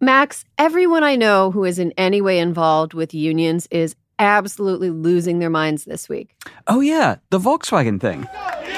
Max, everyone I know who is in any way involved with unions is absolutely losing their minds this week. Oh yeah, the Volkswagen thing.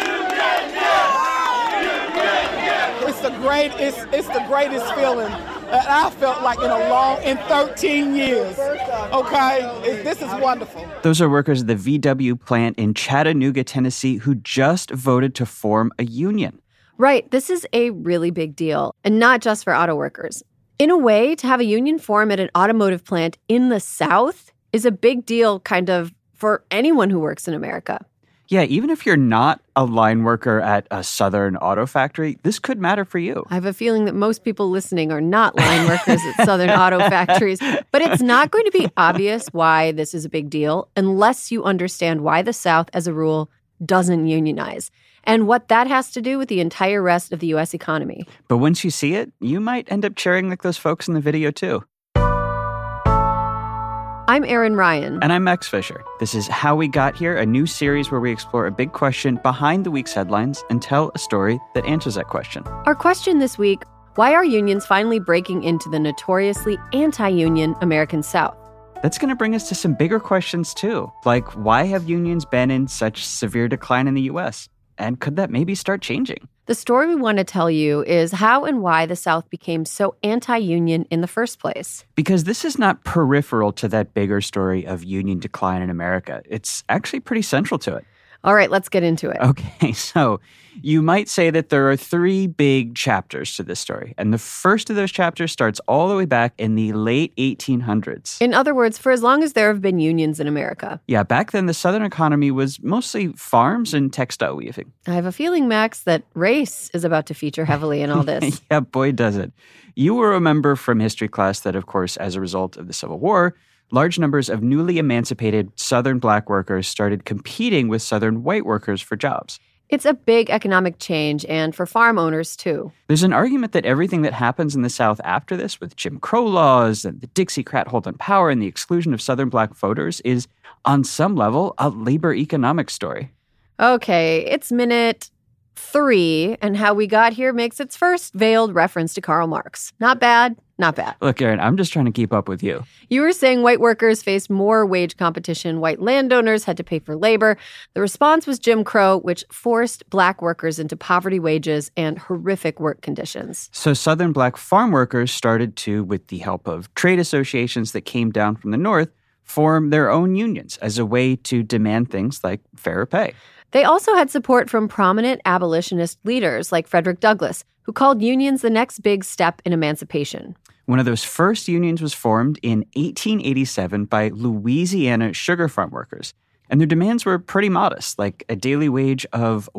It's the greatest feeling that I felt like in 13 years. Okay? This is wonderful. Those are workers at the VW plant in Chattanooga, Tennessee, who just voted to form a union. Right. This is a really big deal, and not just for auto workers. In a way, to have a union form at an automotive plant in the South is a big deal kind of for anyone who works in America. Yeah, even if you're not a line worker at a Southern auto factory, this could matter for you. I have a feeling that most people listening are not line workers at Southern auto factories, but it's not going to be obvious why this is a big deal unless you understand why the South, as a rule, doesn't unionize and what that has to do with the entire rest of the U.S. economy. But once you see it, you might end up cheering like those folks in the video, too. I'm Erin Ryan. And I'm Max Fisher. This is How We Got Here, a new series where we explore a big question behind the week's headlines and tell a story that answers that question. Our question this week, why are unions finally breaking into the notoriously anti-union American South? That's going to bring us to some bigger questions, too, like why have unions been in such severe decline in the U.S.? And could that maybe start changing? The story we want to tell you is how and why the South became so anti-union in the first place. Because this is not peripheral to that bigger story of union decline in America. It's actually pretty central to it. All right, let's get into it. Okay, so you might say that there are three big chapters to this story. And the first of those chapters starts all the way back in the late 1800s. In other words, for as long as there have been unions in America. Yeah, back then the Southern economy was mostly farms and textile weaving. I have a feeling, Max, that race is about to feature heavily in all this. Yeah, boy, does it. You will remember from history class that, of course, as a result of the Civil War, large numbers of newly emancipated Southern black workers started competing with Southern white workers for jobs. It's a big economic change, and for farm owners, too. There's an argument that everything that happens in the South after this, with Jim Crow laws and the Dixiecrat hold on power and the exclusion of Southern black voters, is, on some level, a labor economic story. Okay, it's minute 3, and How We Got Here makes its first veiled reference to Karl Marx. Not bad, not bad. Look, Erin, I'm just trying to keep up with you. You were saying white workers faced more wage competition. White landowners had to pay for labor. The response was Jim Crow, which forced black workers into poverty wages and horrific work conditions. So Southern black farm workers started to, with the help of trade associations that came down from the North, form their own unions as a way to demand things like fairer pay. They also had support from prominent abolitionist leaders like Frederick Douglass, who called unions the next big step in emancipation. One of those first unions was formed in 1887 by Louisiana sugar farm workers. And their demands were pretty modest, like a daily wage of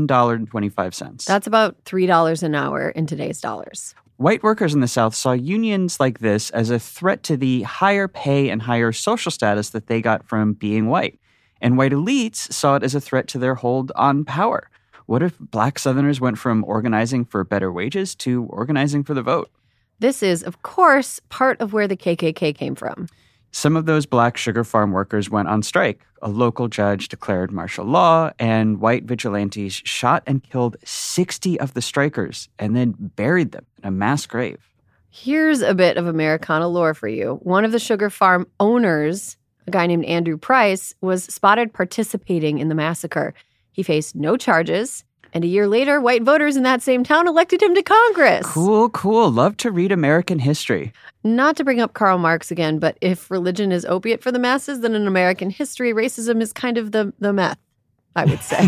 $1.25. That's about $3 an hour in today's dollars. White workers in the South saw unions like this as a threat to the higher pay and higher social status that they got from being white. And white elites saw it as a threat to their hold on power. What if black Southerners went from organizing for better wages to organizing for the vote? This is, of course, part of where the KKK came from. Some of those black sugar farm workers went on strike. A local judge declared martial law, and white vigilantes shot and killed 60 of the strikers and then buried them in a mass grave. Here's a bit of Americana lore for you. One of the sugar farm owners, a guy named Andrew Price, was spotted participating in the massacre. He faced no charges, and a year later, white voters in that same town elected him to Congress. Cool. Love to read American history. Not to bring up Karl Marx again, but if religion is opiate for the masses, then in American history, racism is kind of the meth, I would say.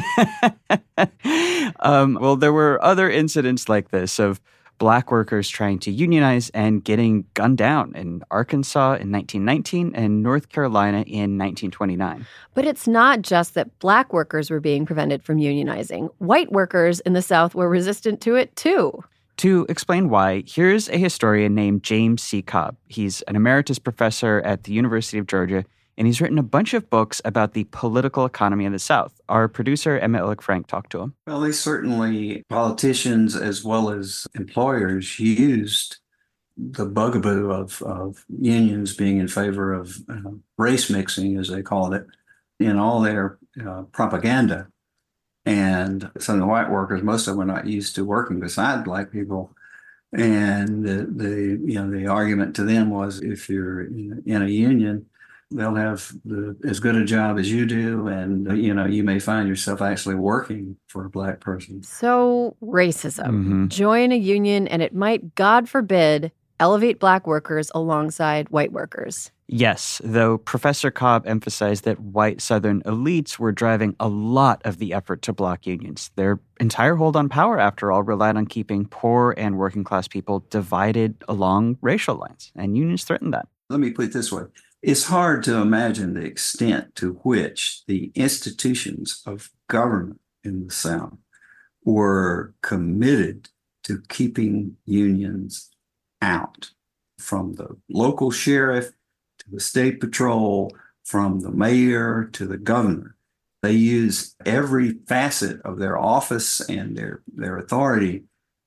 Well, there were other incidents like this of black workers trying to unionize and getting gunned down in Arkansas in 1919 and North Carolina in 1929. But it's not just that black workers were being prevented from unionizing. White workers in the South were resistant to it, too. To explain why, here's a historian named James C. Cobb. He's an emeritus professor at the University of Georgia, and he's written a bunch of books about the political economy of the South. Our producer, Emma Illick-Frank, talked to him. Well, they certainly, politicians as well as employers, used the bugaboo of unions being in favor of race mixing, as they called it, in all their propaganda. And some of the white workers, most of them were not used to working beside black people. And the argument to them was, if you're in a union, they'll have as good a job as you do, and you may find yourself actually working for a Black person. So racism. Mm-hmm. Join a union and it might, God forbid, elevate Black workers alongside white workers. Yes, though Professor Cobb emphasized that white Southern elites were driving a lot of the effort to block unions. Their entire hold on power, after all, relied on keeping poor and working class people divided along racial lines, and unions threatened that. Let me put it this way. It's hard to imagine the extent to which the institutions of government in the South were committed to keeping unions out, from the local sheriff to the state patrol, from the mayor to the governor. They use every facet of their office and their authority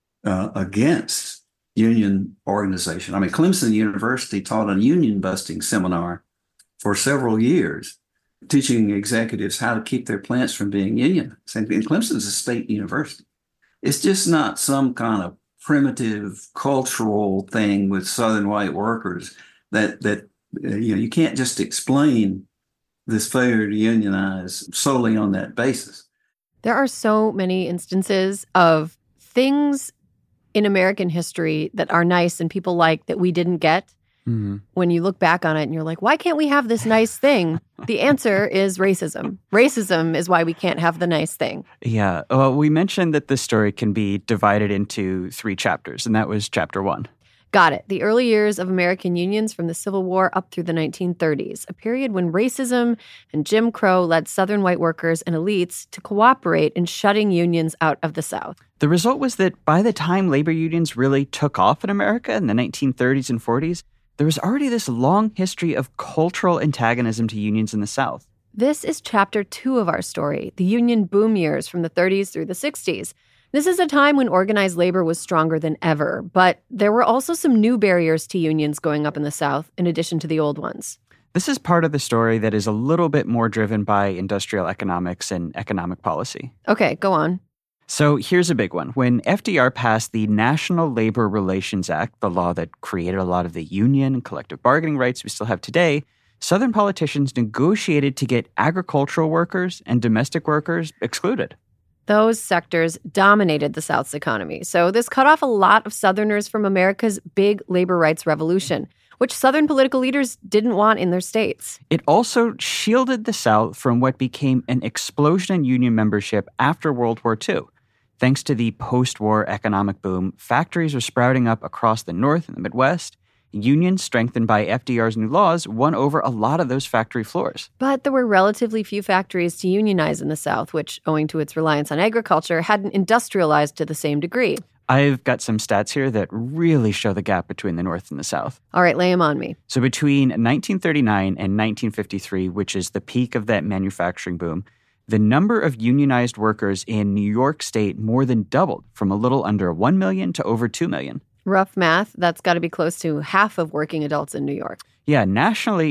against union organization. I mean, Clemson University taught a union busting seminar for several years, teaching executives how to keep their plants from being unionized. And Clemson's a state university. It's just not some kind of primitive cultural thing with Southern white workers that you can't just explain this failure to unionize solely on that basis. There are so many instances of things in American history that are nice and people like that we didn't get. Mm-hmm. When you look back on it and you're like, why can't we have this nice thing? The answer is racism. Racism is why we can't have the nice thing. Yeah. Well, we mentioned that this story can be divided into 3 chapters, and that was chapter 1. Got it. The early years of American unions from the Civil War up through the 1930s, a period when racism and Jim Crow led Southern white workers and elites to cooperate in shutting unions out of the South. The result was that by the time labor unions really took off in America in the 1930s and 40s, there was already this long history of cultural antagonism to unions in the South. This is chapter 2 of our story, the union boom years from the 30s through the 60s. This is a time when organized labor was stronger than ever, but there were also some new barriers to unions going up in the South, in addition to the old ones. This is part of the story that is a little bit more driven by industrial economics and economic policy. Okay, go on. So here's a big one. When FDR passed the National Labor Relations Act, the law that created a lot of the union and collective bargaining rights we still have today, Southern politicians negotiated to get agricultural workers and domestic workers excluded. Those sectors dominated the South's economy. So this cut off a lot of Southerners from America's big labor rights revolution, which Southern political leaders didn't want in their states. It also shielded the South from what became an explosion in union membership after World War II. Thanks to the post-war economic boom, factories were sprouting up across the North and the Midwest. Unions, strengthened by FDR's new laws, won over a lot of those factory floors. But there were relatively few factories to unionize in the South, which, owing to its reliance on agriculture, hadn't industrialized to the same degree. I've got some stats here that really show the gap between the North and the South. All right, lay them on me. So between 1939 and 1953, which is the peak of that manufacturing boom, the number of unionized workers in New York State more than doubled, from a little under 1 million to over 2 million. Rough math, that's got to be close to half of working adults in New York. Yeah, nationally,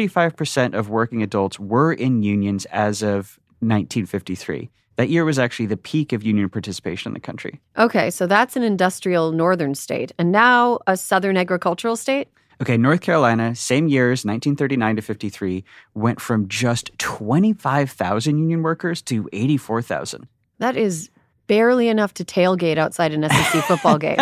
35% of working adults were in unions as of 1953. That year was actually the peak of union participation in the country. Okay, so that's an industrial northern state. And now a southern agricultural state? Okay, North Carolina, same years, 1939 to 53, went from just 25,000 union workers to 84,000. That is barely enough to tailgate outside an SEC football game.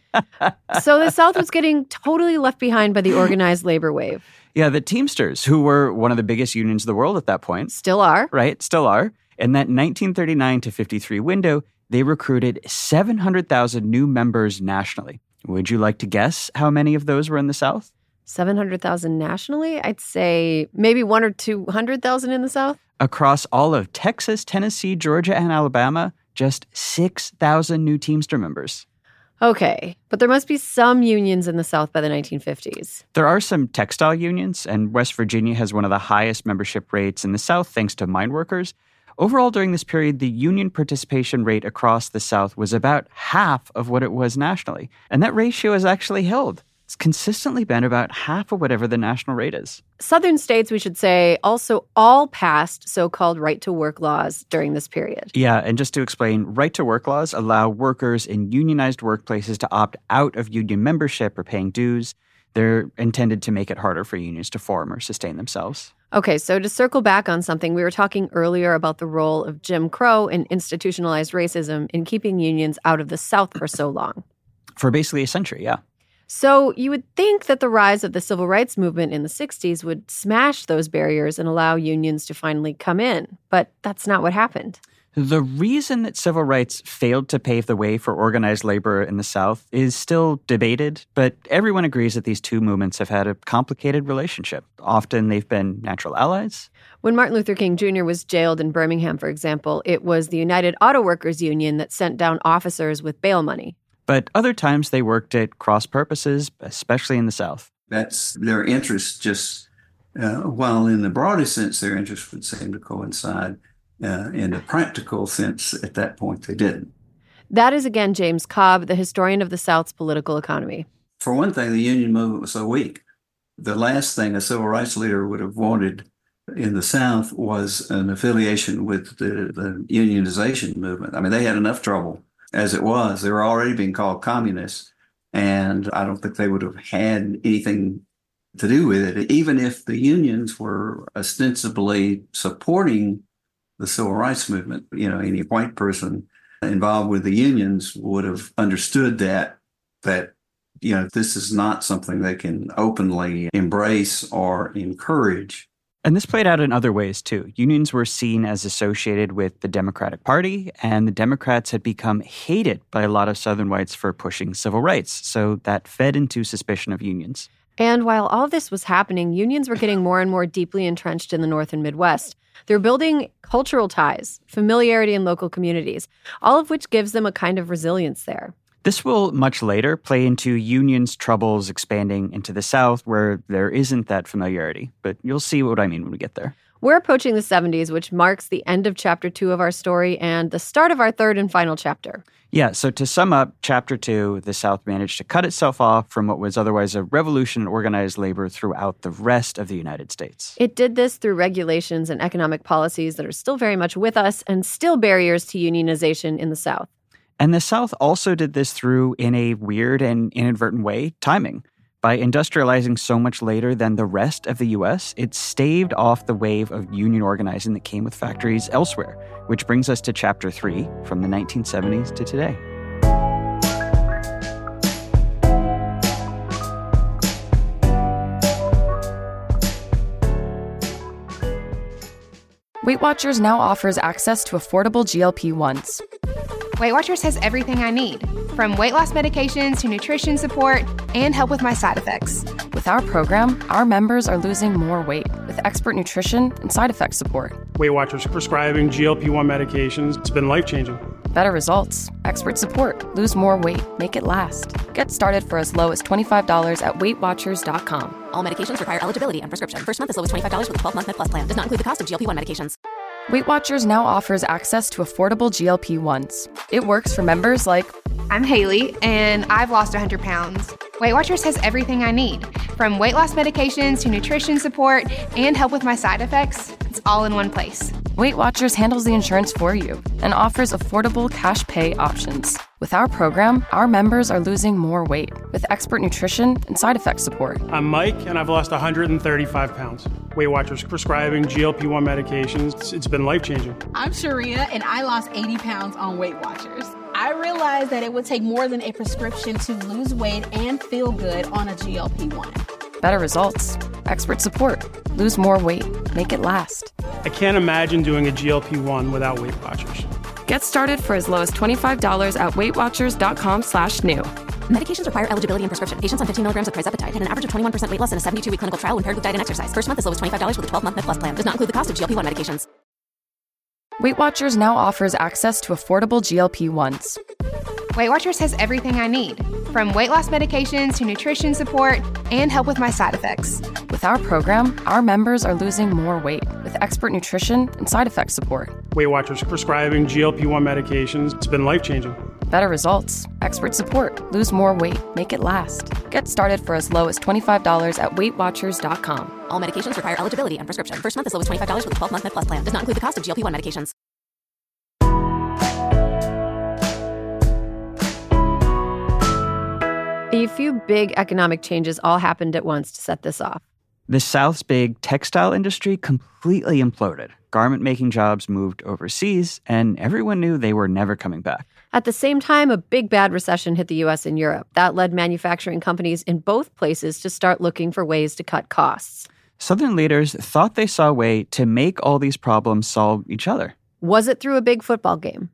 So the South was getting totally left behind by the organized labor wave. Yeah, the Teamsters, who were one of the biggest unions in the world at that point. Still are. Right, still are. In that 1939 to 53 window, they recruited 700,000 new members nationally. Would you like to guess how many of those were in the South? 700,000 nationally? I'd say maybe 100,000 or 200,000 in the South. Across all of Texas, Tennessee, Georgia, and Alabama, just 6,000 new Teamster members. Okay, but there must be some unions in the South by the 1950s. There are some textile unions, and West Virginia has one of the highest membership rates in the South thanks to mine workers. Overall, during this period, the union participation rate across the South was about half of what it was nationally. And that ratio has actually held. it's consistently been about half of whatever the national rate is. Southern states, we should say, also all passed so-called right-to-work laws during this period. Yeah, and just to explain, right-to-work laws allow workers in unionized workplaces to opt out of union membership or paying dues. They're intended to make it harder for unions to form or sustain themselves. Okay, so to circle back on something, we were talking earlier about the role of Jim Crow and institutionalized racism in keeping unions out of the South for so long. For basically a century, yeah. So you would think that the rise of the civil rights movement in the 60s would smash those barriers and allow unions to finally come in. But that's not what happened. The reason that civil rights failed to pave the way for organized labor in the South is still debated, but everyone agrees that these two movements have had a complicated relationship. Often they've been natural allies. When Martin Luther King Jr. was jailed in Birmingham, for example, it was the United Auto Workers Union that sent down officers with bail money. But other times they worked at cross purposes, especially in the South. That's their interest just, while in the broadest sense, their interests would seem to coincide. In the practical sense, at that point, they didn't. That is, again, James Cobb, the historian of the South's political economy. For one thing, the union movement was so weak. The last thing a civil rights leader would have wanted in the South was an affiliation with the unionization movement. I mean, they had enough trouble as it was. They were already being called communists, and I don't think they would have had anything to do with it, even if the unions were ostensibly supporting the civil rights movement. You know, any white person involved with the unions would have understood that you know, this is not something they can openly embrace or encourage. And this played out in other ways, too. Unions were seen as associated with the Democratic Party, and the Democrats had become hated by a lot of Southern whites for pushing civil rights. So that fed into suspicion of unions. And while all this was happening, unions were getting more and more deeply entrenched in the North and Midwest. They're building cultural ties, familiarity in local communities, all of which gives them a kind of resilience there. This will much later play into unions' troubles expanding into the South, where there isn't that familiarity. But you'll see what I mean when we get there. We're approaching the 70s, which marks the end of Chapter 2 of our story and the start of our third and final chapter. Yeah, so to sum up, Chapter 2, the South managed to cut itself off from what was otherwise a revolution in organized labor throughout the rest of the United States. It did this through regulations and economic policies that are still very much with us and still barriers to unionization in the South. And the South also did this through, in a weird and inadvertent way, timing. By industrializing so much later than the rest of the U.S., it staved off the wave of union organizing that came with factories elsewhere, which brings us to Chapter 3, from the 1970s to today. Weight Watchers now offers access to affordable GLP-1s. Weight Watchers has everything I need, from weight loss medications to nutrition support and help with my side effects. With our program, our members are losing more weight with expert nutrition and side effect support. Weight Watchers prescribing GLP-1 medications. It's been life-changing. Better results, expert support, lose more weight, make it last. Get started for as low as $25 at WeightWatchers.com. All medications require eligibility and prescription. First month as low as $25 with a 12-month Med Plus plan. Does not include the cost of GLP-1 medications. Weight Watchers now offers access to affordable GLP-1s. It works for members like... I'm Haley, and I've lost 100 pounds. Weight Watchers has everything I need, from weight loss medications to nutrition support and help with my side effects. It's all in one place. Weight Watchers handles the insurance for you and offers affordable cash pay options. With our program, our members are losing more weight with expert nutrition and side effect support. I'm Mike, and I've lost 135 pounds. Weight Watchers prescribing GLP-1 medications. It's been life-changing. I'm Sharia, and I lost 80 pounds on Weight Watchers. I realized that it would take more than a prescription to lose weight and feel good on a GLP-1. Better results, expert support, lose more weight, make it last. I can't imagine doing a GLP-1 without Weight Watchers. Get started for as low as $25 at WeightWatchers.com/new. Medications require eligibility and prescription. Patients on 15 milligrams of Tirzepatide had an average of 21% weight loss in a 72-week clinical trial when paired with diet and exercise. First month as low as $25 with a 12-month Med Plus plan. Does not include the cost of GLP-1 medications. Weight Watchers now offers access to affordable GLP-1s. Weight Watchers has everything I need, from weight loss medications to nutrition support and help with my side effects. With our program, our members are losing more weight with expert nutrition and side effect support. Weight Watchers prescribing GLP-1 medications. It's been life-changing. Better results, expert support, lose more weight, make it last. Get started for as low as $25 at WeightWatchers.com. All medications require eligibility and prescription. First month as low as $25 with a 12-month Med Plus plan. Does not include the cost of GLP-1 medications. A few big economic changes all happened at once to set this off. The South's big textile industry completely imploded. Garment-making jobs moved overseas, and everyone knew they were never coming back. At the same time, a big bad recession hit the U.S. and Europe. That led manufacturing companies in both places to start looking for ways to cut costs. Southern leaders thought they saw a way to make all these problems solve each other. Was it through a big football game?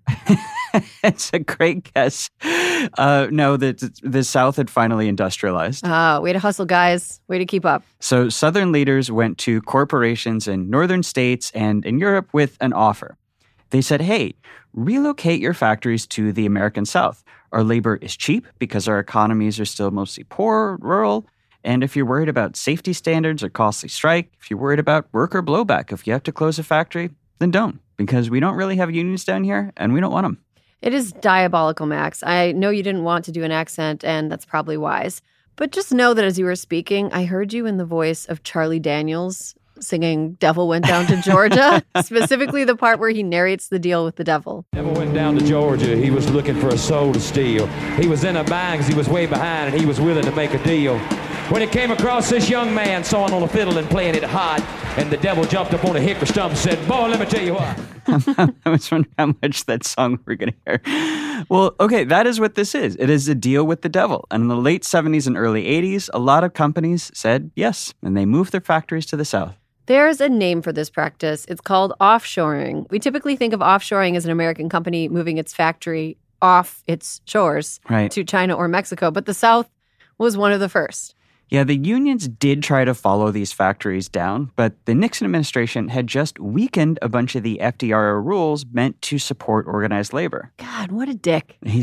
It's a great guess. No, the South had finally industrialized. Way to hustle, guys. Way to keep up. So Southern leaders went to corporations in northern states and in Europe with an offer. They said, hey, relocate your factories to the American South. Our labor is cheap because our economies are still mostly poor, rural. And if you're worried about safety standards or costly strike, if you're worried about worker blowback, if you have to close a factory, then don't. Because we don't really have unions down here, and we don't want them. It is diabolical, Max. I know you didn't want to do an accent, and that's probably wise. But just know that as you were speaking, I heard you in the voice of Charlie Daniels singing Devil Went Down to Georgia, specifically the part where he narrates the deal with the devil. Devil went down to Georgia. He was looking for a soul to steal. He was in a bind 'cause he was way behind, and he was willing to make a deal. When he came across this young man sawing on a fiddle and playing it hot, and the devil jumped up on a hickory stump and said, boy, let me tell you what. I was wondering how much that song we're going to hear. Well, okay, that is what this is. It is a deal with the devil. And in the late 70s and early 80s, a lot of companies said yes, and they moved their factories to the South. There's a name for this practice. It's called offshoring. We typically think of offshoring as an American company moving its factory off its shores to China or Mexico, but the South was one of the first. Yeah, the unions did try to follow these factories down, but the Nixon administration had just weakened a bunch of the FDR rules meant to support organized labor. God, what a dick. He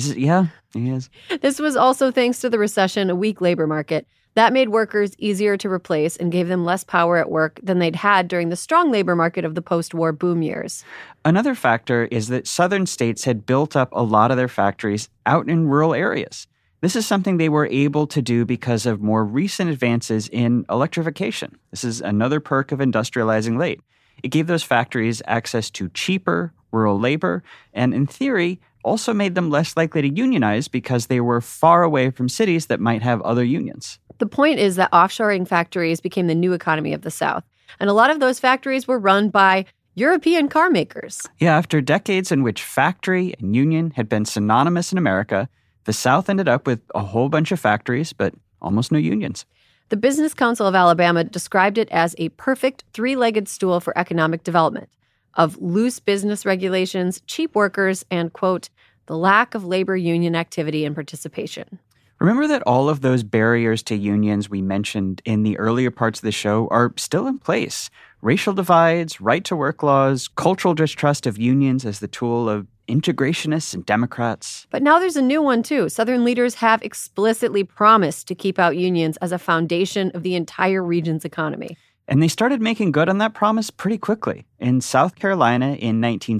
is. This was also thanks to the recession, a weak labor market. That made workers easier to replace and gave them less power at work than they'd had during the strong labor market of the post-war boom years. Another factor is that southern states had built up a lot of their factories out in rural areas. This is something they were able to do because of more recent advances in electrification. This is another perk of industrializing late. It gave those factories access to cheaper rural labor, and in theory, also made them less likely to unionize because they were far away from cities that might have other unions. The point is that offshoring factories became the new economy of the South, and a lot of those factories were run by European car makers. Yeah, after decades in which factory and union had been synonymous in America, the South ended up with a whole bunch of factories, but almost no unions. The Business Council of Alabama described it as a perfect three-legged stool for economic development of loose business regulations, cheap workers, and, quote, the lack of labor union activity and participation. Remember that all of those barriers to unions we mentioned in the earlier parts of the show are still in place. Racial divides, right-to-work laws, cultural distrust of unions as the tool of integrationists and Democrats. But now there's a new one, too. Southern leaders have explicitly promised to keep out unions as a foundation of the entire region's economy. And they started making good on that promise pretty quickly. In South Carolina in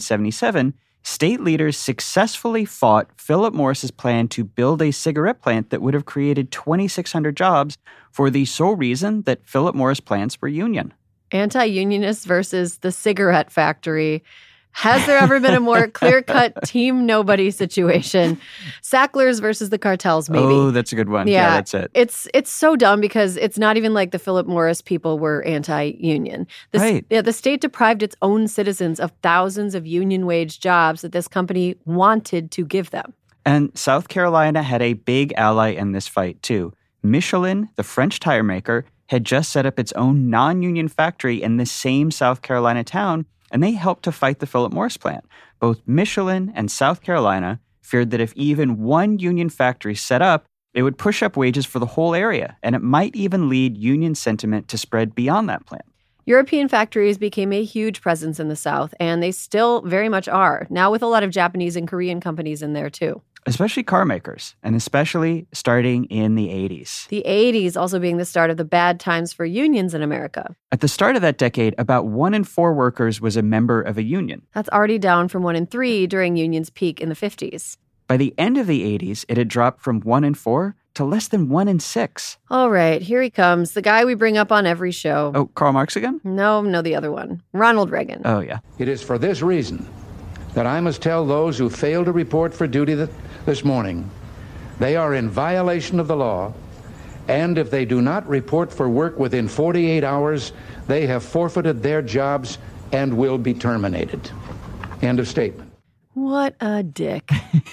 1977, state leaders successfully fought Philip Morris's plan to build a cigarette plant that would have created 2,600 jobs for the sole reason that Philip Morris plants were union. Anti-unionists versus the cigarette factory. Has there ever been a more clear-cut team nobody situation? Sacklers versus the cartels, maybe. Oh, that's a good one. Yeah, that's it. It's so dumb because it's not even like the Philip Morris people were anti-union. Right. Yeah, the state deprived its own citizens of thousands of union wage jobs that this company wanted to give them. And South Carolina had a big ally in this fight, too. Michelin, the French tire maker, had just set up its own non-union factory in the same South Carolina town, and they helped to fight the Philip Morris plant. Both Michelin and South Carolina feared that if even one union factory set up, it would push up wages for the whole area, and it might even lead union sentiment to spread beyond that plant. European factories became a huge presence in the South, and they still very much are, now with a lot of Japanese and Korean companies in there, too. Especially car makers, and especially starting in the 80s. The 80s also being the start of the bad times for unions in America. At the start of that decade, about 1 in 4 workers was a member of a union. That's already down from 1 in 3 during union's peak in the 50s. By the end of the 80s, it had dropped from 1 in 4 to less than 1 in 6. All right, here he comes, the guy we bring up on every show. Oh, Karl Marx again? No, the other one. Ronald Reagan. Oh, yeah. It is for this reason that I must tell those who fail to report for duty this morning they are in violation of the law, and if they do not report for work within 48 hours, they have forfeited their jobs and will be terminated. End of statement. What a dick.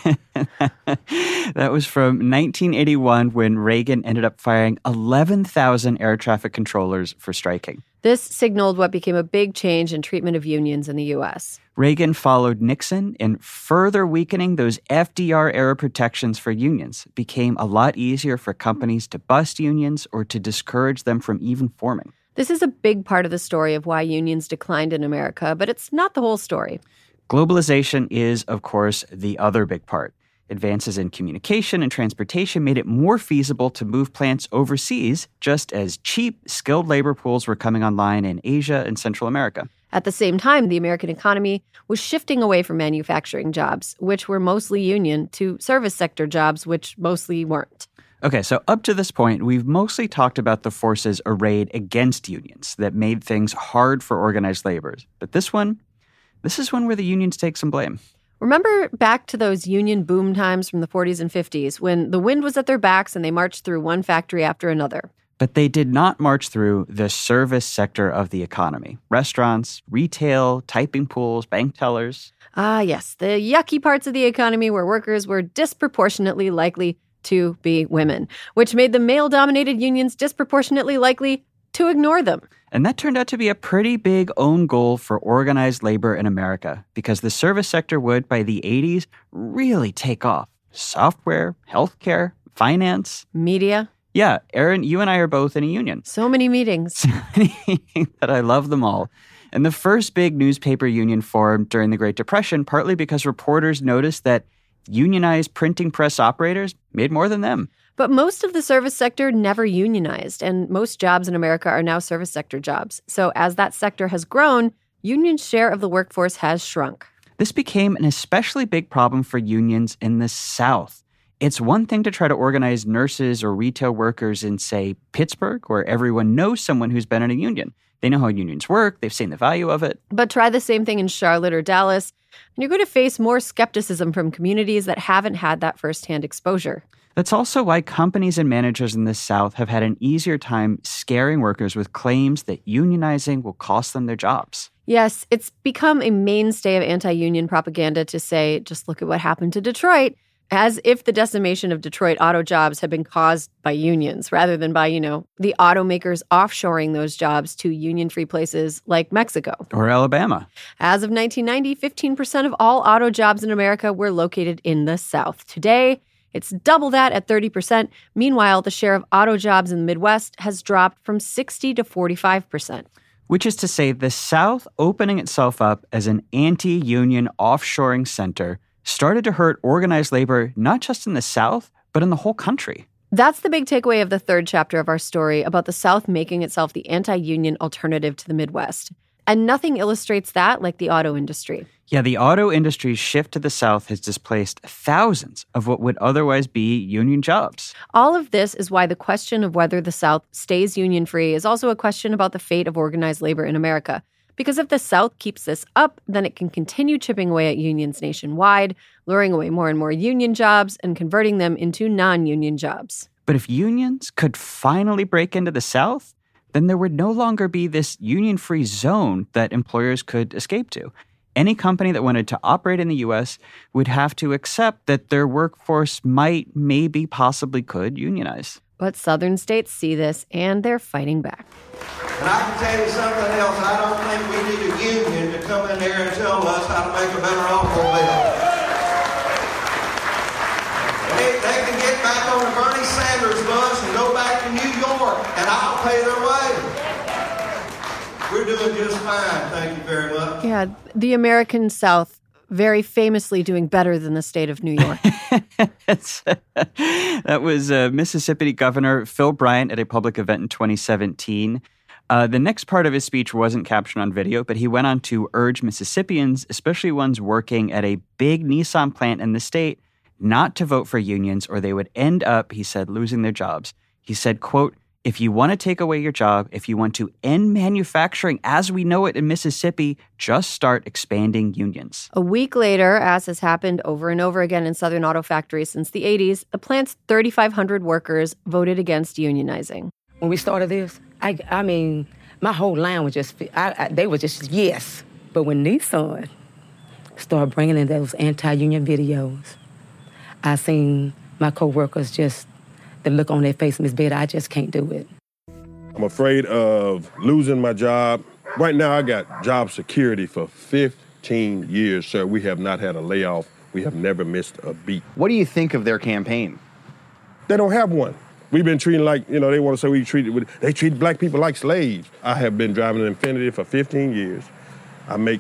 That was from 1981 when Reagan ended up firing 11,000 air traffic controllers for striking. This signaled what became a big change in treatment of unions in the U.S. Reagan followed Nixon in further weakening those FDR-era protections for unions. It became a lot easier for companies to bust unions or to discourage them from even forming. This is a big part of the story of why unions declined in America, but it's not the whole story. Globalization is, of course, the other big part. Advances in communication and transportation made it more feasible to move plants overseas, just as cheap, skilled labor pools were coming online in Asia and Central America. At the same time, the American economy was shifting away from manufacturing jobs, which were mostly union, to service sector jobs, which mostly weren't. Okay, so up to this point, we've mostly talked about the forces arrayed against unions that made things hard for organized labor. But this is one where the unions take some blame. Remember back to those union boom times from the 40s and 50s when the wind was at their backs and they marched through one factory after another. But they did not march through the service sector of the economy. Restaurants, retail, typing pools, bank tellers. Ah, yes, the yucky parts of the economy where workers were disproportionately likely to be women, which made the male-dominated unions disproportionately likely to ignore them. And that turned out to be a pretty big own goal for organized labor in America because the service sector would, by the 80s, really take off. Software, healthcare, finance. Media. Yeah, Erin, you and I are both in a union. So many meetings. So many meetings that I love them all. And the first big newspaper union formed during the Great Depression, partly because reporters noticed that unionized printing press operators made more than them. But most of the service sector never unionized, and most jobs in America are now service sector jobs. So as that sector has grown, unions' share of the workforce has shrunk. This became an especially big problem for unions in the South. It's one thing to try to organize nurses or retail workers in, say, Pittsburgh, where everyone knows someone who's been in a union. They know how unions work, they've seen the value of it. But try the same thing in Charlotte or Dallas, and you're going to face more skepticism from communities that haven't had that firsthand exposure. That's also why companies and managers in the South have had an easier time scaring workers with claims that unionizing will cost them their jobs. Yes, it's become a mainstay of anti-union propaganda to say, just look at what happened to Detroit, as if the decimation of Detroit auto jobs had been caused by unions rather than by, the automakers offshoring those jobs to union-free places like Mexico. Or Alabama. As of 1990, 15% of all auto jobs in America were located in the South. Today, it's double that at 30%. Meanwhile, the share of auto jobs in the Midwest has dropped from 60 to 45%. Which is to say, the South opening itself up as an anti-union offshoring center started to hurt organized labor not just in the South, but in the whole country. That's the big takeaway of the third chapter of our story about the South making itself the anti-union alternative to the Midwest. And nothing illustrates that like the auto industry. Yeah, the auto industry's shift to the South has displaced thousands of what would otherwise be union jobs. All of this is why the question of whether the South stays union-free is also a question about the fate of organized labor in America. Because if the South keeps this up, then it can continue chipping away at unions nationwide, luring away more and more union jobs and converting them into non-union jobs. But if unions could finally break into the South, then there would no longer be this union-free zone that employers could escape to. Any company that wanted to operate in the U.S. would have to accept that their workforce might, maybe, possibly could unionize. But Southern states see this, and they're fighting back. And I can tell you something else. I don't think we need a union to come in there and tell us how to make a better automobile. They can get back on the Bernie Sanders bus and go back to New York, and I'll pay their way. We're doing just fine, thank you very much. Yeah, the American South very famously doing better than the state of New York. That was Mississippi Governor Phil Bryant at a public event in 2017. The next part of his speech wasn't captured on video, but he went on to urge Mississippians, especially ones working at a big Nissan plant in the state, not to vote for unions or they would end up, he said, losing their jobs. He said, quote, if you want to take away your job, if you want to end manufacturing as we know it in Mississippi, just start expanding unions. A week later, as has happened over and over again in Southern auto factories since the 80s, the plant's 3,500 workers voted against unionizing. When we started this, I mean, my whole line was just, they were just yes. But when Nissan started bringing in those anti-union videos, I seen my coworkers just, the look on their face, Miss Betty, I just can't do it. I'm afraid of losing my job. Right now, I got job security for 15 years, sir. We have not had a layoff. We have never missed a beat. What do you think of their campaign? They don't have one. We've been treating like, they want to say they treat black people like slaves. I have been driving an Infiniti for 15 years. I make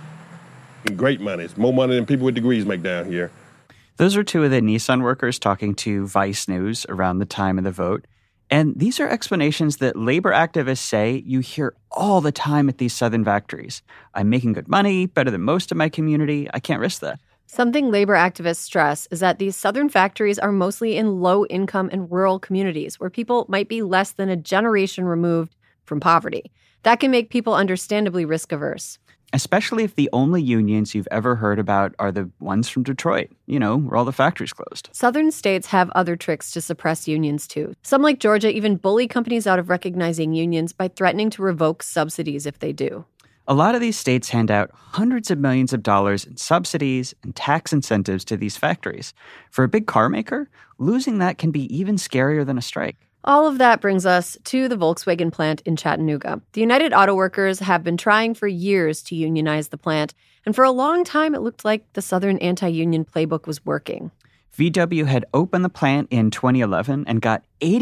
great money. It's more money than people with degrees make down here. Those are two of the Nissan workers talking to Vice News around the time of the vote. And these are explanations that labor activists say you hear all the time at these Southern factories. I'm making good money, better than most of my community. I can't risk that. Something labor activists stress is that these Southern factories are mostly in low-income and rural communities where people might be less than a generation removed from poverty. That can make people understandably risk-averse. Especially if the only unions you've ever heard about are the ones from Detroit, where all the factories closed. Southern states have other tricks to suppress unions, too. Some, like Georgia, even bully companies out of recognizing unions by threatening to revoke subsidies if they do. A lot of these states hand out hundreds of millions of dollars in subsidies and tax incentives to these factories. For a big car maker, losing that can be even scarier than a strike. All of that brings us to the Volkswagen plant in Chattanooga. The United Auto Workers have been trying for years to unionize the plant, and for a long time it looked like the Southern anti-union playbook was working. VW had opened the plant in 2011 and got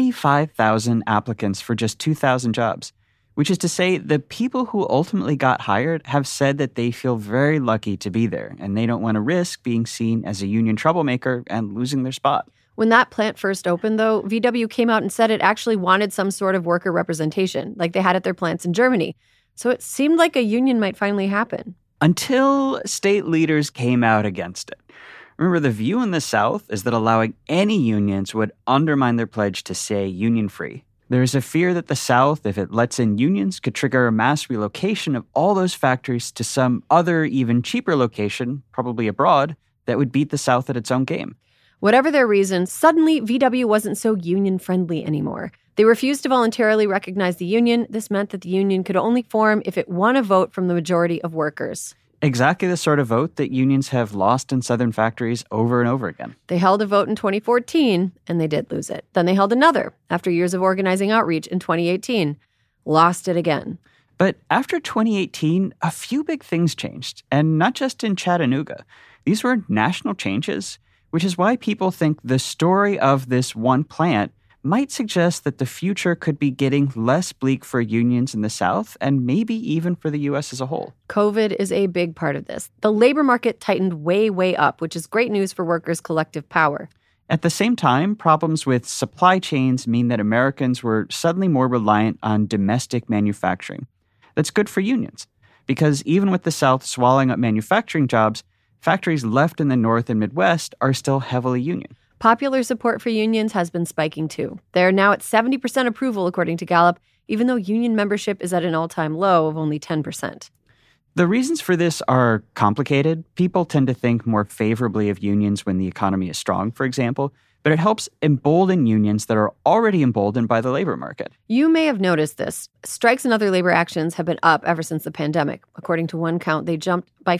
85,000 applicants for just 2,000 jobs, which is to say the people who ultimately got hired have said that they feel very lucky to be there, and they don't want to risk being seen as a union troublemaker and losing their spot. When that plant first opened, though, VW came out and said it actually wanted some sort of worker representation, like they had at their plants in Germany. So it seemed like a union might finally happen. Until state leaders came out against it. Remember, the view in the South is that allowing any unions would undermine their pledge to stay union-free. There is a fear that the South, if it lets in unions, could trigger a mass relocation of all those factories to some other, even cheaper location, probably abroad, that would beat the South at its own game. Whatever their reason, suddenly VW wasn't so union-friendly anymore. They refused to voluntarily recognize the union. This meant that the union could only form if it won a vote from the majority of workers. Exactly the sort of vote that unions have lost in Southern factories over and over again. They held a vote in 2014, and they did lose it. Then they held another after years of organizing outreach in 2018. Lost it again. But after 2018, a few big things changed, and not just in Chattanooga. These were national changes, which is why people think the story of this one plant might suggest that the future could be getting less bleak for unions in the South and maybe even for the U.S. as a whole. COVID is a big part of this. The labor market tightened way up, which is great news for workers' collective power. At the same time, problems with supply chains mean that Americans were suddenly more reliant on domestic manufacturing. That's good for unions, because even with the South swallowing up manufacturing jobs, factories left in the North and Midwest are still heavily union. Popular support for unions has been spiking, too. They're now at 70% approval, according to Gallup, even though union membership is at an all-time low of only 10%. The reasons for this are complicated. People tend to think more favorably of unions when the economy is strong, for example, but it helps embolden unions that are already emboldened by the labor market. You may have noticed this. Strikes and other labor actions have been up ever since the pandemic. According to one count, they jumped by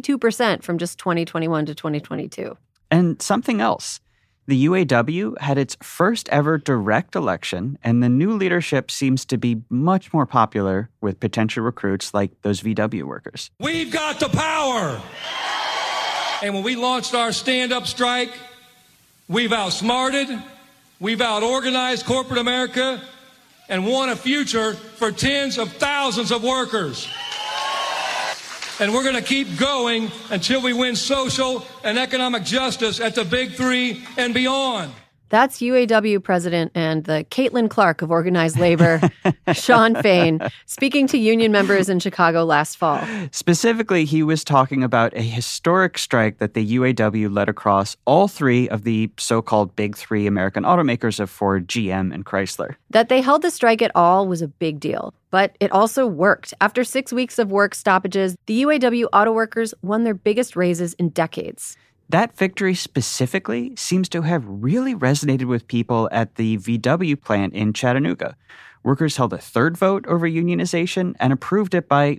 52% from just 2021 to 2022. And something else. The UAW had its first ever direct election, and the new leadership seems to be much more popular with potential recruits like those VW workers. We've got the power! And when we launched our stand-up strike, we've outsmarted, we've outorganized corporate America, and won a future for tens of thousands of workers. And we're going to keep going until we win social and economic justice at the Big Three and beyond. That's UAW president and the Caitlin Clark of organized labor, Shawn Fain, speaking to union members in Chicago last fall. Specifically, he was talking about a historic strike that the UAW led across all three of the so-called big three American automakers of Ford, GM, and Chrysler. That they held the strike at all was a big deal, but it also worked. After 6 weeks of work stoppages, the UAW auto workers won their biggest raises in decades. That victory specifically seems to have really resonated with people at the VW plant in Chattanooga. Workers held a third vote over unionization and approved it by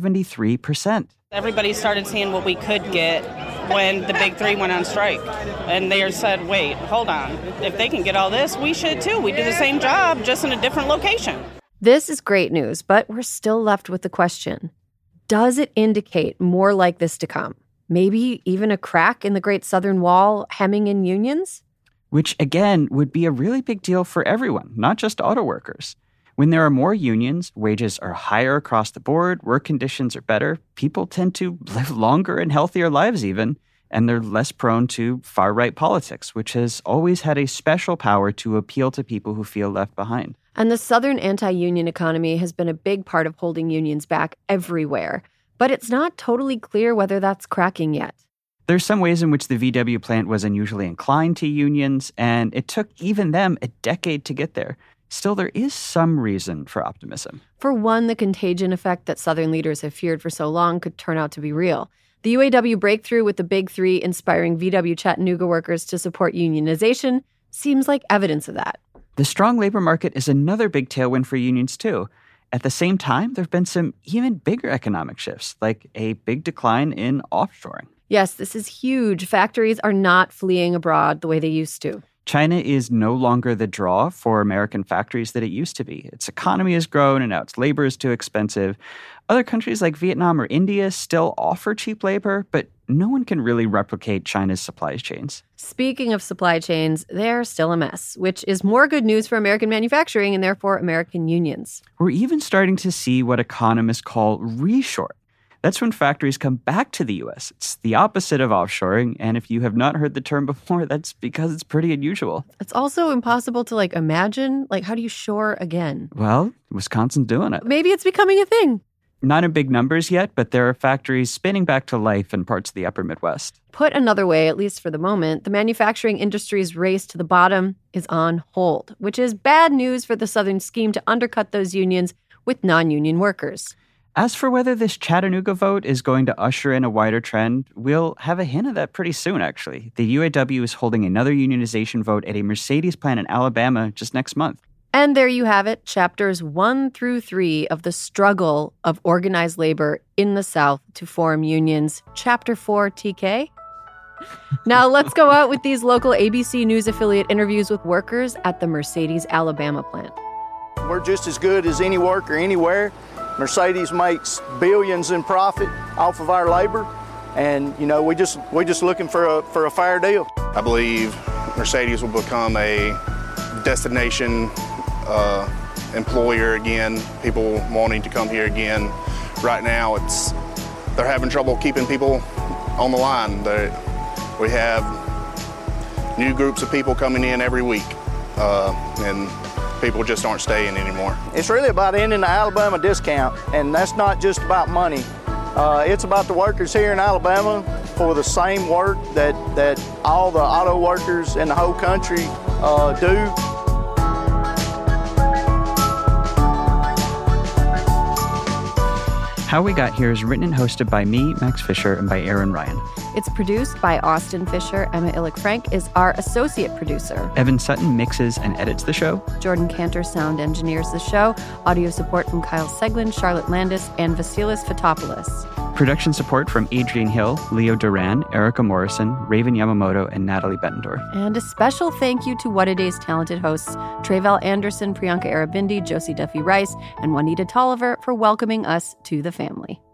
73%. Everybody started seeing what we could get when the big three went on strike. And they said, wait, hold on. If they can get all this, we should too. We do the same job, just in a different location. This is great news, but we're still left with the question. Does it indicate more like this to come? Maybe even a crack in the Great Southern Wall hemming in unions? Which, again, would be a really big deal for everyone, not just auto workers. When there are more unions, wages are higher across the board, work conditions are better, people tend to live longer and healthier lives even, and they're less prone to far-right politics, which has always had a special power to appeal to people who feel left behind. And the Southern anti-union economy has been a big part of holding unions back everywhere. But it's not totally clear whether that's cracking yet. There's some ways in which the VW plant was unusually inclined to unions, and it took even them a decade to get there. Still, there is some reason for optimism. For one, the contagion effect that Southern leaders have feared for so long could turn out to be real. The UAW breakthrough with the Big Three inspiring VW Chattanooga workers to support unionization seems like evidence of that. The strong labor market is another big tailwind for unions, too. At the same time, there have been some even bigger economic shifts, like a big decline in offshoring. Yes, this is huge. Factories are not fleeing abroad the way they used to. China is no longer the draw for American factories that it used to be. Its economy has grown, and now its labor is too expensive. Other countries like Vietnam or India still offer cheap labor, but no one can really replicate China's supply chains. Speaking of supply chains, they're still a mess, which is more good news for American manufacturing and therefore American unions. We're even starting to see what economists call reshoring. That's when factories come back to the U.S. It's the opposite of offshoring, and if you have not heard the term before, that's because it's pretty unusual. It's also impossible to, imagine. How do you shore again? Well, Wisconsin's doing it. Maybe it's becoming a thing. Not in big numbers yet, but there are factories spinning back to life in parts of the upper Midwest. Put another way, at least for the moment, the manufacturing industry's race to the bottom is on hold, which is bad news for the Southern scheme to undercut those unions with non-union workers. As for whether this Chattanooga vote is going to usher in a wider trend, we'll have a hint of that pretty soon, actually. The UAW is holding another unionization vote at a Mercedes plant in Alabama just next month. And there you have it, chapters 1 through 3 of the struggle of organized labor in the South to form unions. Chapter 4, TK. Now let's go out with these local ABC News affiliate interviews with workers at the Mercedes Alabama plant. We're just as good as any worker anywhere. Mercedes makes billions in profit off of our labor, and we're just looking for a fair deal. I believe Mercedes will become a destination employer again, people wanting to come here again. Right now, they're having trouble keeping people on the line. We have new groups of people coming in every week, and people just aren't staying anymore. It's really about ending the Alabama discount, and that's not just about money. It's about the workers here in Alabama for the same work that all the auto workers in the whole country do. How We Got Here is written and hosted by me, Max Fisher, and by Aaron Ryan. It's produced by Austin Fisher. Emma Illick-Frank is our associate producer. Evan Sutton mixes and edits the show. Jordan Cantor sound engineers the show. Audio support from Kyle Seglin, Charlotte Landis, and Vasilis Fotopoulos. Production support from Adrian Hill, Leo Duran, Erica Morrison, Raven Yamamoto, and Natalie Bettendorf. And a special thank you to What A Day's talented hosts, Tre'vell Anderson, Priyanka Arabindi, Josie Duffy Rice, and Juanita Tolliver for welcoming us to the family.